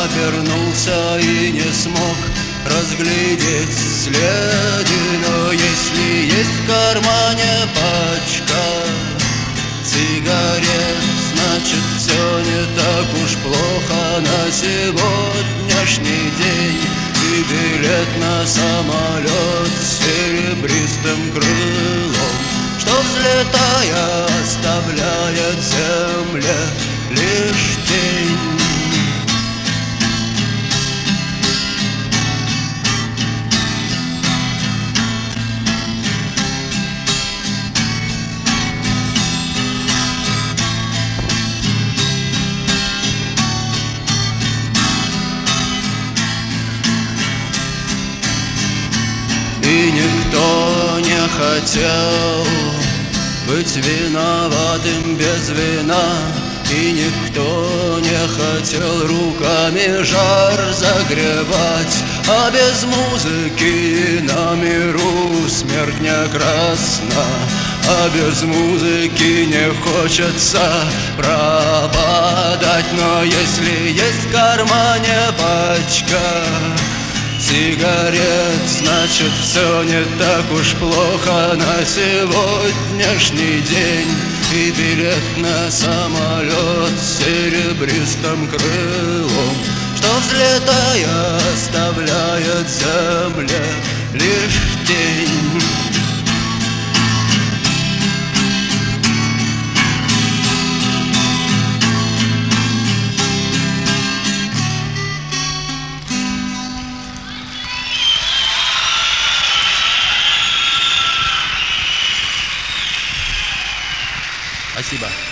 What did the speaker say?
обернулся и не смог разглядеть следы. Но если есть в кармане пачка сигарет, значит все не так уж плохо на сегодняшний день. И билет на самолет с серебристым крылом, что, взлетая, оставляет земле лишь тень. И никто не хотел быть виноватым без вина, и никто не хотел руками жар загребать. А без музыки на миру смерть не красна, а без музыки не хочется пропадать. Но если есть в кармане пачка сигарет, значит все не так уж плохо на сегодняшний день. И билет на самолет с серебристым крылом, что, взлетая, оставляет земле лишь тень. Спасибо.